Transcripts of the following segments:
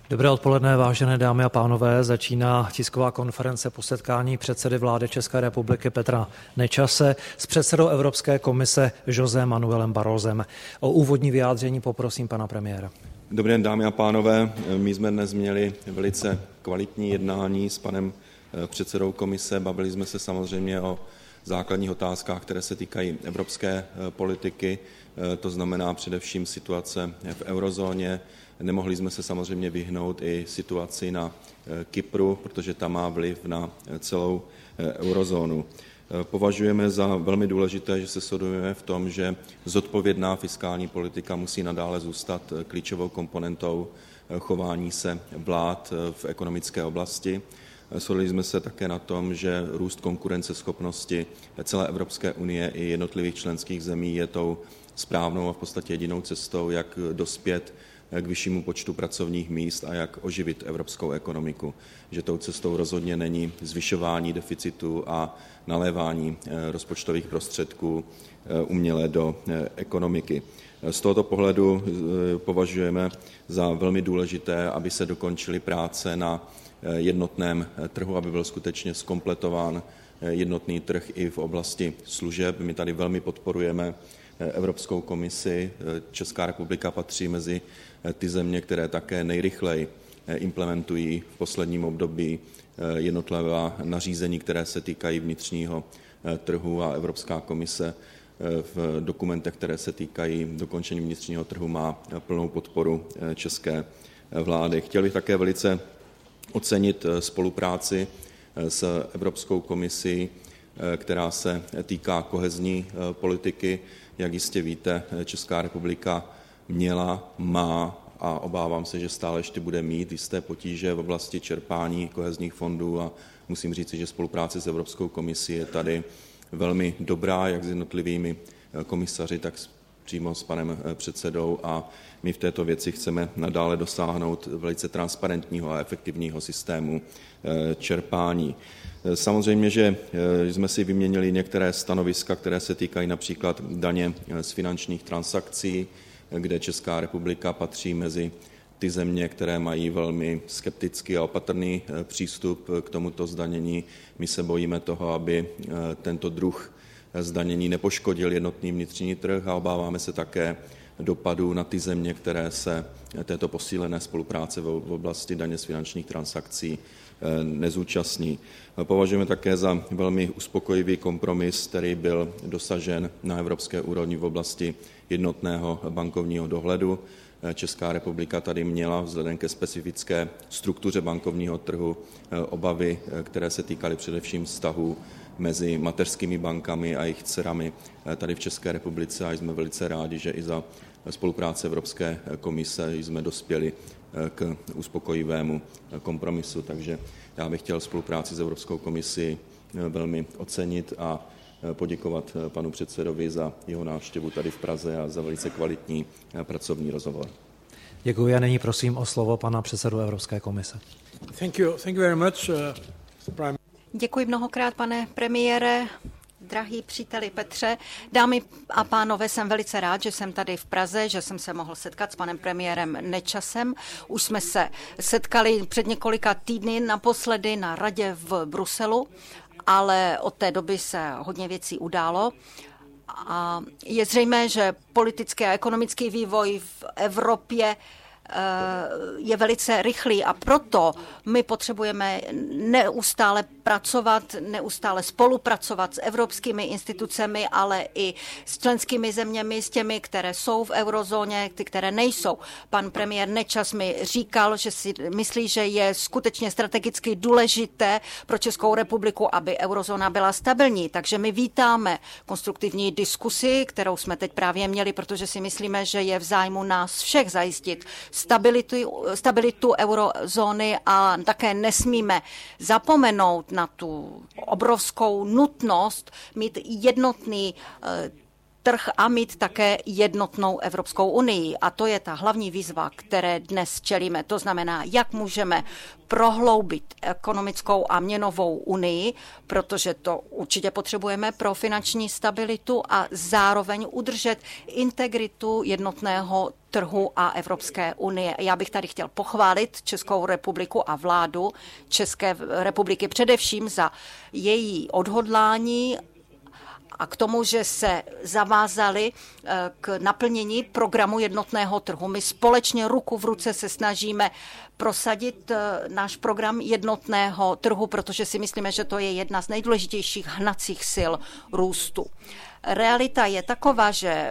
Dobré odpoledne, vážené dámy a pánové. Začíná tisková konference po setkání předsedy vlády České republiky Petra Nečase s předsedou Evropské komise José Manuelem Barrosem. O úvodní vyjádření poprosím pana premiéra. Dobrý den, dámy a pánové. My jsme dnes měli velice kvalitní jednání s panem předsedou komise. Bavili jsme se samozřejmě o základních otázkách, které se týkají evropské politiky, to znamená především situace v eurozóně. Nemohli jsme se samozřejmě vyhnout i situaci na Kypru, protože ta má vliv na celou eurozónu. Považujeme za velmi důležité, že se shodujeme v tom, že zodpovědná fiskální politika musí nadále zůstat klíčovou komponentou chování se vlád v ekonomické oblasti. Shodli jsme se také na tom, že růst konkurenceschopnosti celé Evropské unie i jednotlivých členských zemí je tou správnou a v podstatě jedinou cestou, jak dospět k vyššímu počtu pracovních míst a jak oživit evropskou ekonomiku. Že tou cestou rozhodně není zvyšování deficitu a nalévání rozpočtových prostředků uměle do ekonomiky. Z tohoto pohledu považujeme za velmi důležité, aby se dokončily práce na jednotném trhu, aby byl skutečně zkompletován jednotný trh i v oblasti služeb. My tady velmi podporujeme Evropskou komisi. Česká republika patří mezi ty země, které také nejrychleji implementují v posledním období jednotlivá nařízení, které se týkají vnitřního trhu, a Evropská komise v dokumentech, které se týkají dokončení vnitřního trhu, má plnou podporu české vlády. Chtěl bych také velice ocenit spolupráci s Evropskou komisí, která se týká kohezní politiky. Jak jistě víte, Česká republika měla, má a obávám se, že stále ještě bude mít jisté potíže v oblasti čerpání kohezních fondů, a musím říci, že spolupráce s Evropskou komisí je tady velmi dobrá, jak s jednotlivými komisaři, tak přímo s panem předsedou, a my v této věci chceme nadále dosáhnout velice transparentního a efektivního systému čerpání. Samozřejmě, že jsme si vyměnili některé stanoviska, které se týkají například daně z finančních transakcí, kde Česká republika patří mezi ty země, které mají velmi skeptický a opatrný přístup k tomuto zdanění. My se bojíme toho, aby tento druh zdanění nepoškodil jednotný vnitřní trh, a obáváme se také dopadů na ty země, které se této posílené spolupráce v oblasti daně z finančních transakcí nezúčastní. Považujeme také za velmi uspokojivý kompromis, který byl dosažen na evropské úrovni v oblasti jednotného bankovního dohledu. Česká republika tady měla vzhledem ke specifické struktuře bankovního trhu obavy, které se týkaly především vztahů mezi mateřskými bankami a jejich dcerami tady v České republice, a jsme velice rádi, že i za spolupráce Evropské komise jsme dospěli k uspokojivému kompromisu. Takže já bych chtěl spolupráci s Evropskou komisí velmi ocenit a poděkovat panu předsedovi za jeho návštěvu tady v Praze a za velice kvalitní pracovní rozhovor. Děkuji a nyní prosím o slovo pana předsedu Evropské komise. Thank you very much, Prime. Děkuji mnohokrát, pane premiére. Drahý příteli Petře, dámy a pánové, jsem velice rád, že jsem tady v Praze, že jsem se mohl setkat s panem premiérem Nečasem. Už jsme se setkali před několika týdny naposledy na radě v Bruselu, ale od té doby se hodně věcí událo. A je zřejmé, že politický a ekonomický vývoj v Evropě je velice rychlý, a proto my potřebujeme neustále pracovat, neustále spolupracovat s evropskými institucemi, ale i s členskými zeměmi, s těmi, které jsou v eurozóně, ty, které nejsou. Pan premiér Nečas mi říkal, že si myslí, že je skutečně strategicky důležité pro Českou republiku, aby eurozóna byla stabilní. Takže my vítáme konstruktivní diskusi, kterou jsme teď právě měli, protože si myslíme, že je v zájmu nás všech zajistit stabilitu eurozóny, a také nesmíme zapomenout na tu obrovskou nutnost mít jednotný trh a mít také jednotnou Evropskou unii. A to je ta hlavní výzva, které dnes čelíme. To znamená, jak můžeme prohloubit ekonomickou a měnovou unii, protože to určitě potřebujeme pro finanční stabilitu, a zároveň udržet integritu jednotného trhu a Evropské unie. Já bych tady chtěl pochválit Českou republiku a vládu České republiky především za její odhodlání a k tomu, že se zavázali k naplnění programu jednotného trhu. My společně ruku v ruce se snažíme prosadit náš program jednotného trhu, protože si myslíme, že to je jedna z nejdůležitějších hnacích sil růstu. Realita je taková, že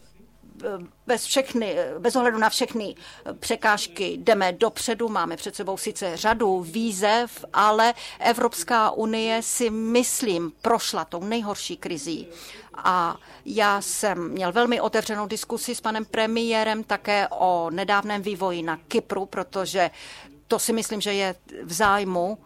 bez ohledu na všechny překážky jdeme dopředu, máme před sebou sice řadu výzev, ale Evropská unie si myslím prošla tou nejhorší krizí. A já jsem měl velmi otevřenou diskusi s panem premiérem také o nedávném vývoji na Kypru, protože to si myslím, že je v zájmu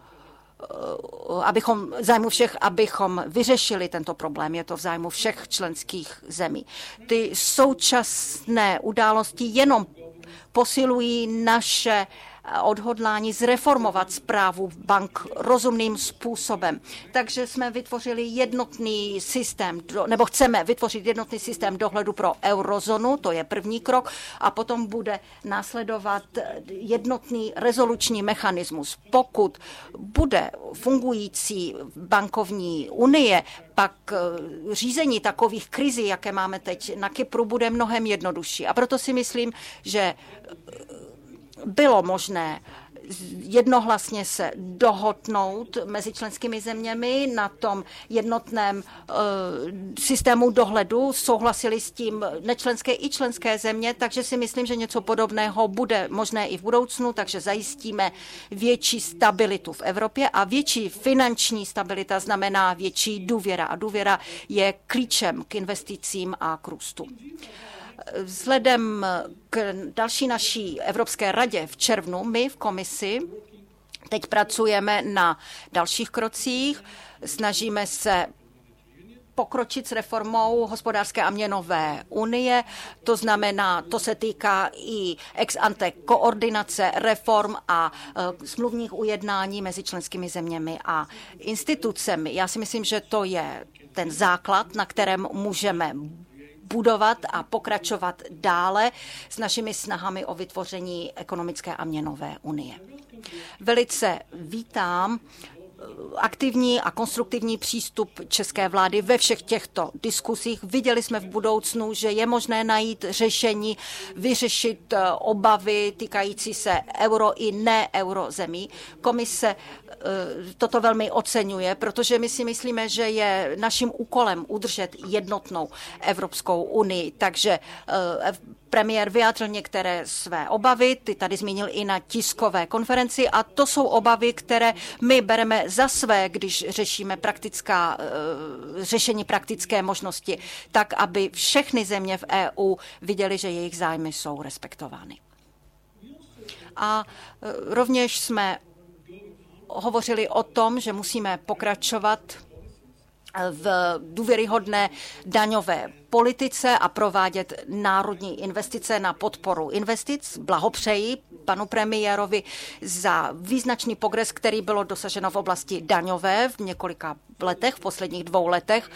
všech, abychom vyřešili tento problém. Je to v zájmu všech členských zemí. Ty současné události jenom posilují naše odhodlání zreformovat správu bank rozumným způsobem. Takže jsme vytvořili jednotný systém, nebo chceme vytvořit jednotný systém dohledu pro eurozónu, to je první krok, a potom bude následovat jednotný rezoluční mechanismus. Pokud bude fungující bankovní unie, pak řízení takových krizí, jaké máme teď na Kypru, bude mnohem jednodušší. A proto si myslím, že bylo možné jednohlasně se dohodnout mezi členskými zeměmi na tom jednotném systému dohledu. Souhlasili s tím nečlenské i členské země, takže si myslím, že něco podobného bude možné i v budoucnu, takže zajistíme větší stabilitu v Evropě a větší finanční stabilita znamená větší důvěra a důvěra je klíčem k investicím a k růstu. Vzhledem k další naší Evropské radě v červnu, my v komisi teď pracujeme na dalších krocích, snažíme se pokročit s reformou hospodářské a měnové unie, to znamená, to se týká i ex ante koordinace reform a smluvních ujednání mezi členskými zeměmi a institucemi. Já si myslím, že to je ten základ, na kterém můžeme budovat a pokračovat dále s našimi snahami o vytvoření ekonomické a měnové unie. Velice vítám aktivní a konstruktivní přístup české vlády ve všech těchto diskusích. Viděli jsme v budoucnu, že je možné najít řešení, vyřešit obavy týkající se euro i ne-euro zemí. Komise toto velmi oceňuje, protože my si myslíme, že je naším úkolem udržet jednotnou Evropskou unii. Takže premiér vyjádřil některé své obavy, ty tady zmínil i na tiskové konferenci a to jsou obavy, které my bereme za své, když řešíme řešení praktické možnosti, tak aby všechny země v EU viděly, že jejich zájmy jsou respektovány. A rovněž jsme hovořili o tom, že musíme pokračovat v důvěryhodné daňové politice a provádět národní investice na podporu investic. Blahopřeji panu premiérovi za význačný progres, který bylo dosaženo v oblasti daňové v několika letech, v posledních 2 letech.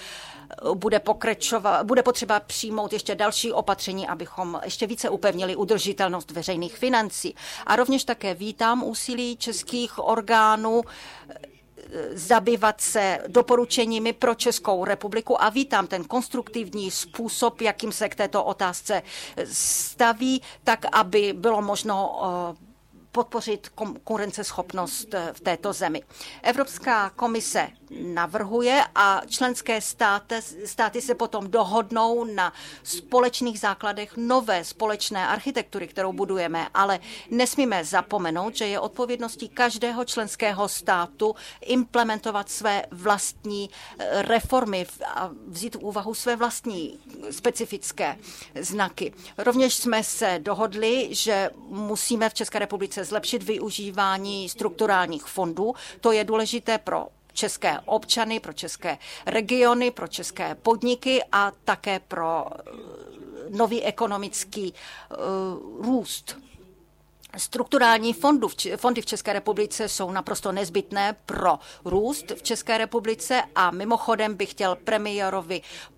Bude potřeba přijmout ještě další opatření, abychom ještě více upevnili udržitelnost veřejných financí. A rovněž také vítám úsilí českých orgánů zabývat se doporučeními pro Českou republiku a vítám ten konstruktivní způsob, jakým se k této otázce staví, tak aby bylo možno podpořit konkurenceschopnost v této zemi. Evropská komise navrhuje a členské státy se potom dohodnou na společných základech nové společné architektury, kterou budujeme, ale nesmíme zapomenout, že je odpovědností každého členského státu implementovat své vlastní reformy a vzít v úvahu své vlastní specifické znaky. Rovněž jsme se dohodli, že musíme v České republice zlepšit využívání strukturálních fondů. To je důležité pro české občany, pro české regiony, pro české podniky a také pro nový ekonomický růst. Strukturální fondy v České republice jsou naprosto nezbytné pro růst v České republice a mimochodem bych chtěl premiérovi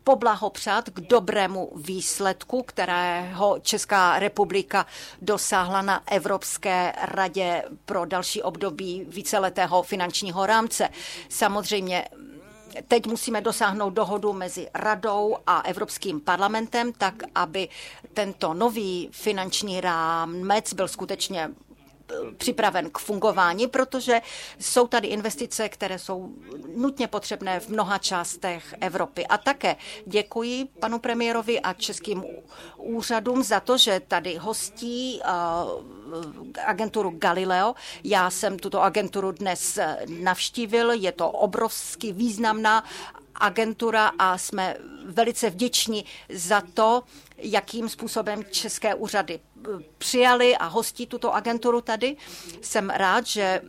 poblahopřát k dobrému výsledku, kterého Česká republika dosáhla na Evropské radě pro další období víceletého finančního rámce. Samozřejmě teď musíme dosáhnout dohodu mezi Radou a Evropským parlamentem, tak aby tento nový finanční rámec byl skutečně připraven k fungování, protože jsou tady investice, které jsou nutně potřebné v mnoha částech Evropy. A také děkuji panu premiérovi a českým úřadům za to, že tady hostí agenturu Galileo. Já jsem tuto agenturu dnes navštívil, je to obrovsky významná agentura a jsme velice vděční za to, jakým způsobem české úřady přijali a hostí tuto agenturu tady. Jsem rád, že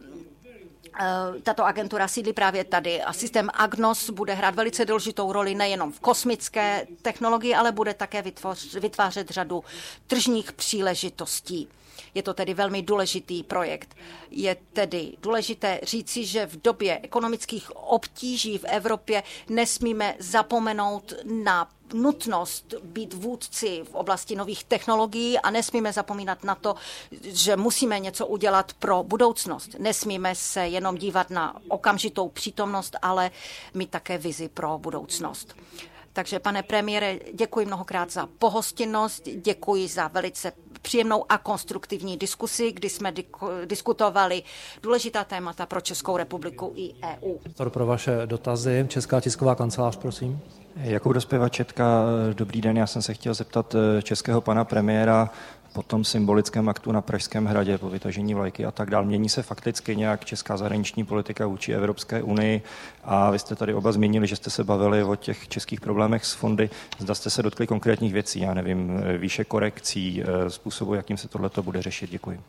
tato agentura sídlí právě tady a systém Agnos bude hrát velice důležitou roli nejenom v kosmické technologii, ale bude také vytvářet řadu tržních příležitostí. Je to tedy velmi důležitý projekt. Je tedy důležité říci, že v době ekonomických obtíží v Evropě nesmíme zapomenout na nutnost být vůdci v oblasti nových technologií a nesmíme zapomínat na to, že musíme něco udělat pro budoucnost. Nesmíme se jenom dívat na okamžitou přítomnost, ale mít také vizi pro budoucnost. Takže, pane premiére, děkuji mnohokrát za pohostinnost, děkuji za velice příjemnou a konstruktivní diskusi, kdy jsme diskutovali důležitá témata pro Českou republiku i EU. Pro vaše dotazy. Česká tisková kancelář, prosím. Jakub Dospěvačetka, dobrý den, já jsem se chtěl zeptat českého pana premiéra po tom symbolickém aktu na Pražském hradě, po vytažení vlajky a tak dál. Mění se fakticky nějak česká zahraniční politika vůči Evropské unii a vy jste tady oba zmínili, že jste se bavili o těch českých problémech s fondy. Zda jste se dotkli konkrétních věcí, já nevím, výše korekcí, způsobu, jakým se tohleto bude řešit. Děkuji.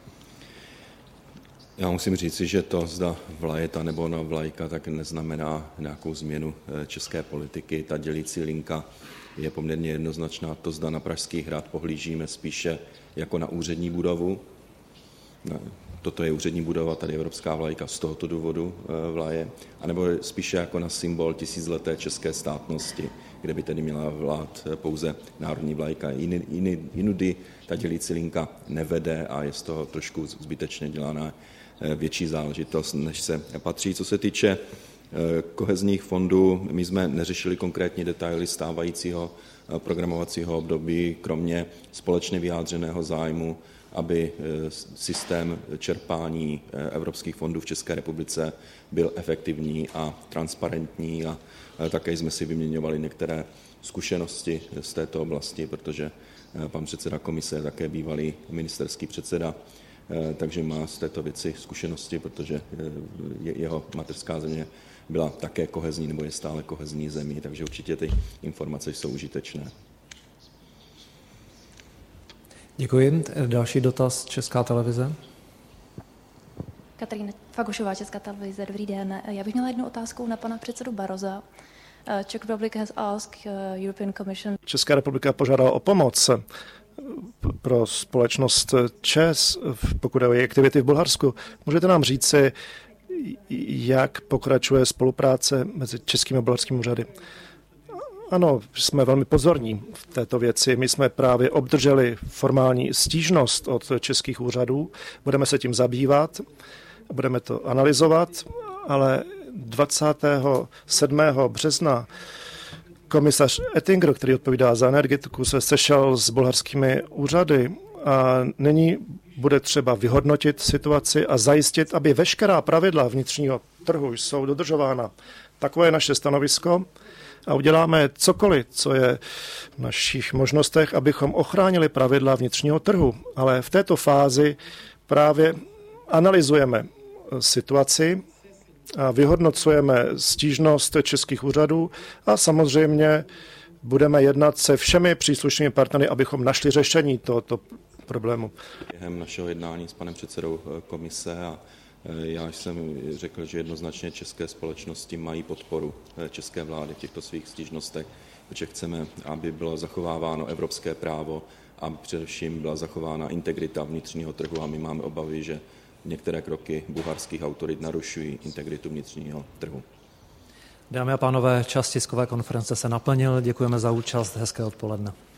Já musím říci, že to, zda vlajeta nebo na vlajka, tak neznamená nějakou změnu české politiky. Ta dělící linka je poměrně jednoznačná. To, zda na Pražský hrad pohlížíme spíše jako na úřední budovu. Toto je úřední budova, tady evropská vlajka z tohoto důvodu vlaje, anebo spíše jako na symbol tisícileté české státnosti, kde by tedy měla vlád pouze národní vlajka. Jinudy ta dělící linka nevede a je z toho trošku zbytečně dělaná větší záležitost, než se patří. Co se týče kohezních fondů, my jsme neřešili konkrétní detaily stávajícího programovacího období, kromě společně vyjádřeného zájmu, aby systém čerpání evropských fondů v České republice byl efektivní a transparentní a také jsme si vyměňovali některé zkušenosti z této oblasti, protože pan předseda komise je také bývalý ministerský předseda, takže má z této věci zkušenosti, protože jeho mateřská země byla také kohezní nebo je stále kohezní zemí, takže určitě ty informace jsou užitečné. Děkuji. Další dotaz, Česká televize. Kateřina Fagošová, Česká televize, dobrý den. Já bych měla jednu otázku na pana předsedu Barrosa. Czech Republic has asked European Commission. Česká republika požádala o pomoc pro společnost ČEZ, pokud je o její aktivity v Bulharsku. Můžete nám říci, jak pokračuje spolupráce mezi českými a bulharskými úřady? Ano, jsme velmi pozorní v této věci. My jsme právě obdrželi formální stížnost od českých úřadů. Budeme se tím zabývat, budeme to analyzovat, ale 27. března komisař Oettinger, který odpovídá za energetiku, se sešel s bulharskými úřady a nyní bude třeba vyhodnotit situaci a zajistit, aby veškerá pravidla vnitřního trhu jsou dodržována. Takové je naše stanovisko a uděláme cokoliv, co je v našich možnostech, abychom ochránili pravidla vnitřního trhu. Ale v této fázi právě analyzujeme situaci a vyhodnocujeme stížnost českých úřadů a samozřejmě budeme jednat se všemi příslušnými partnery, abychom našli řešení tohoto problému. Během našeho jednání s panem předsedou komise a já jsem řekl, že jednoznačně české společnosti mají podporu české vlády v těchto svých stížnostech, protože chceme, aby bylo zachováváno evropské právo a především byla zachována integrita vnitřního trhu a my máme obavy, že některé kroky bulharských autorit narušují integritu vnitřního trhu. Dámy a pánové, čas tiskové konference se naplnil. Děkujeme za účast. Hezké odpoledne.